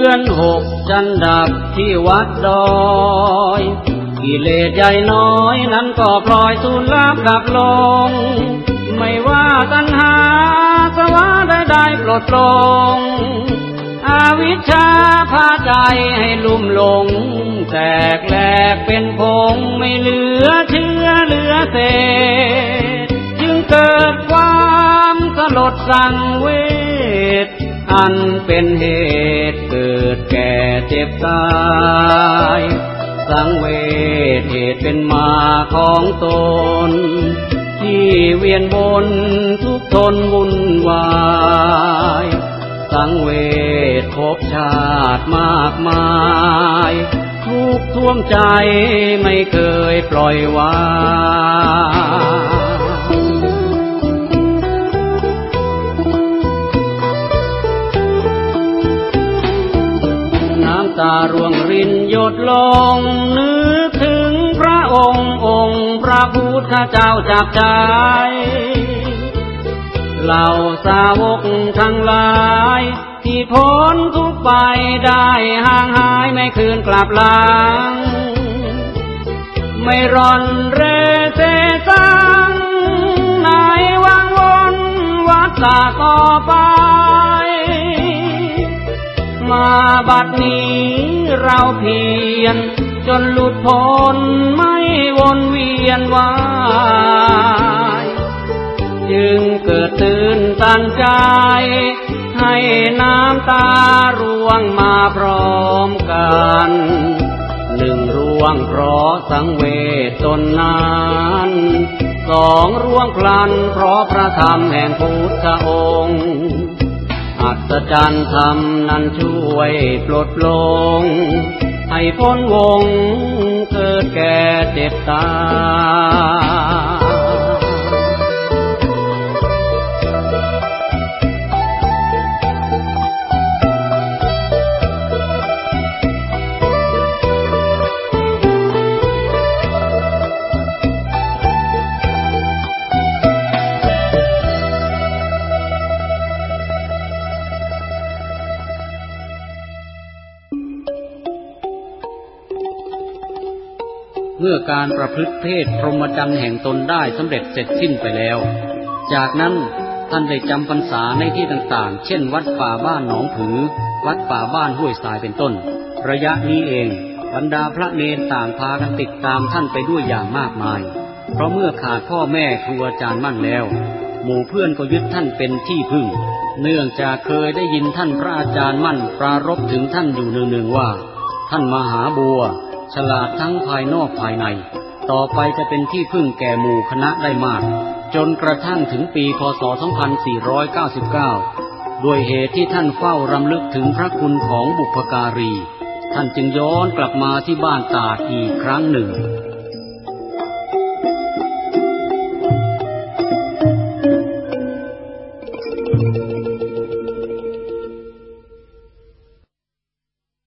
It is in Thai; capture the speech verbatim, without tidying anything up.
อนหกจันดับที่วัดดอยกิเลสใหญ่น้อยนั้นก็ปล่อยสูญลับดับลงไม่ว่าตัณหาสวะใดๆปลดปลงอวิชชาพาใจให้ลุ่มหลงแตกแหลกเป็นผงไม่เหลือเชื้อเหลือเศษจึงเกิดความสลดสังเวชอันเป็นเหตุเกิดแก่เจ็บตายสังเวชเหตุเป็นมาของตนที่เวียนวนทุกข์ทนวุ่นวายสังเวชภพชาติมากมายทุกข์ท่วมใจไม่เคยปล่อยวางน้ำตาร่วงรินหยดลงนึกถึงพระองค์องค์พระพุทธเจ้าจากใจเหล่าสาวกทั้งหลายที่พ้นทุกข์ไปได้ห่างหายไม่คืนกลับหลังไม่ร่อนเร่เสสังในวังวนวัฏฏะต่อไปมาบัดนี้เราเพียรจนหลุดพ้นไม่วนเวียนว่ายจึงเกิดตื่นตันใจให้น้ำตาร่วงมาพร้อมกันหนึ่งร่วงเพราะสังเวชตนนั้นสองร่วงพลันเพราะพระธรรมแห่งพุทธองค์อัศจรรย์ธรรมนั้นช่วยปลดปลงให้พ้นวงเกิดแก่เจ็บตายเมื่อการประพฤติเพศพรหมจรรย์แห่งตนได้สำเร็จเสร็จสิ้นไปแล้วจากนั้นท่านได้จำพรรษาในที่ต่างๆเช่นวัดป่าบ้านหนองผือวัดป่าบ้านห้วยทรายเป็นต้นระยะนี้เองบรรดาพระเนรต่างพากันติดตามท่านไปด้วยอย่างมากมายเพราะเมื่อขาดพ่อแม่ครูอาจารย์มั่นแล้วหมู่เพื่อนก็ยึดท่านเป็นที่พึ่งเนื่องจากเคยได้ยินท่านพระอาจารย์มั่นปรารภถึงท่านอยู่เนืองๆว่าท่านมหาบัวฉลาดทั้งภายนอกภายในต่อไปจะเป็นที่พึ่งแก่หมู่คณะได้มากจนกระทั่งถึงปีพ.ศ. สองพันสี่ร้อยเก้าสิบเก้าด้วยเหตุที่ท่านเฝ้ารำลึกถึงพระคุณของบุพการีท่านจึงย้อนกลับมาที่บ้านตาดอีกครั้งหนึ่ง